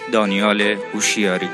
دانیال هوشیاری.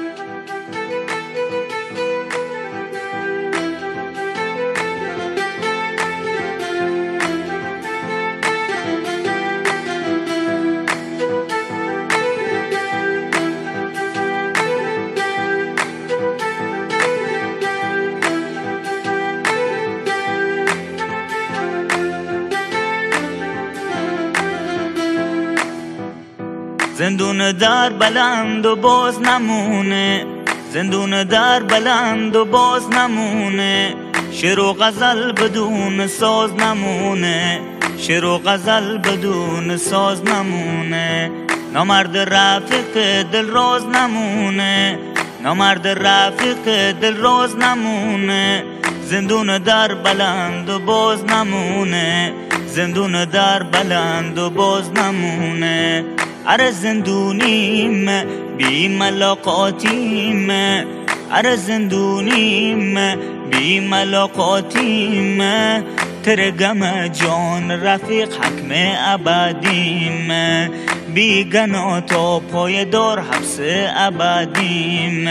زندون در بلند و باز نمونه، زندون در بلند و باز نمونه، شعر و غزل بدون ساز نمونه، شعر و غزل بدون ساز نمونه. نامرد رفیق دل راز نمونه، نامرد رفیق دل راز نمونه. زندون در بلند و باز نمونه، زندون در بلند و باز نمونه. اره زندونیم بی ملاقاتیم، اره زندونیم بی ملاقاتیم. تر غم جان رفیق حکم ابدیم، بی گناه تا پای دار حبس ابدیم.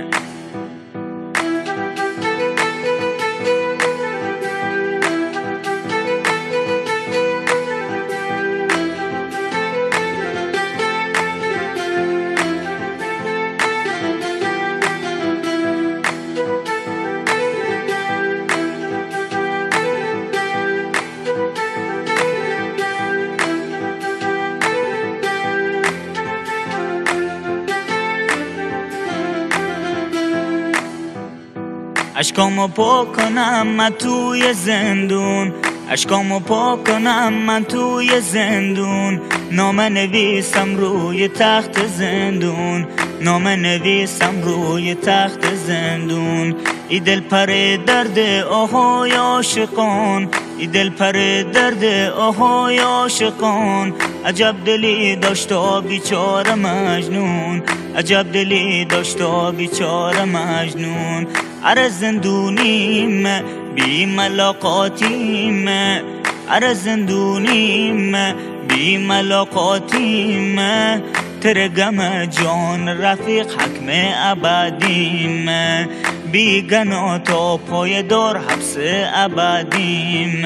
اشکامو پاک کنم من توی زندون، اشکامو پاک کنم من توی زندون. نامه نویسم روی تخت زندون، نامه نویسم روی تخت زندون. ای دل پر درد آهای عاشقان، ای دل پر درد آهای عاشقان. عجب دلی داشتا بیچاره مجنون، عجب دلی داشتا بیچاره مجنون. اره زندونیم بی ملاقاتیم، اره زندونیم بی ملاقاتیم. تر غم جان رفیق حکم ابدیم، بی گناه تا پای دار حبس ابدیم.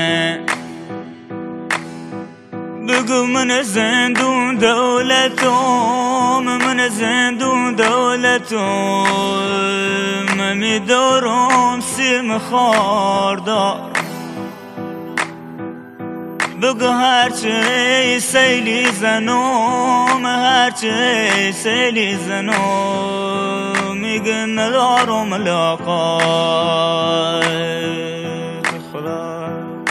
بگو من زندون دولتم، من زندون دولتم. میدارم سیم خاردار، بگو هرچه سیلی زنم، هرچه سیلی زنم. میگه ندارم ملاقات خدا.